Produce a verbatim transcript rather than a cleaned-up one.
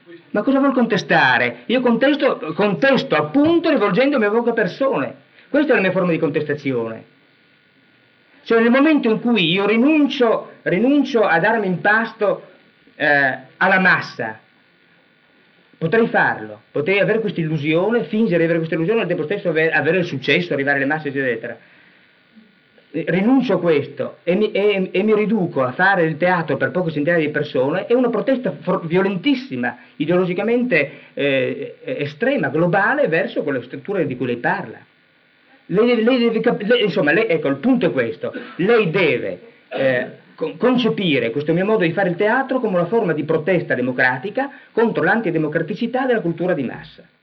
Ma cosa vuol contestare? Io contesto, contesto appunto rivolgendomi a poche persone. Questa è la mia forma di contestazione. Cioè nel momento in cui io rinuncio, rinuncio a darmi in pasto eh, alla massa, potrei farlo, potrei avere questa illusione, fingere di avere questa illusione e al tempo stesso avere, avere il successo, arrivare alle masse, eccetera. Rinuncio a questo e mi, e, e mi riduco a fare il teatro per poche centinaia di persone, è una protesta violentissima, ideologicamente eh, estrema, globale, verso quelle strutture di cui lei parla. Lei, lei deve, lei, insomma, lei, ecco, il punto è questo, lei deve eh, concepire questo mio modo di fare il teatro come una forma di protesta democratica contro l'antidemocraticità della cultura di massa.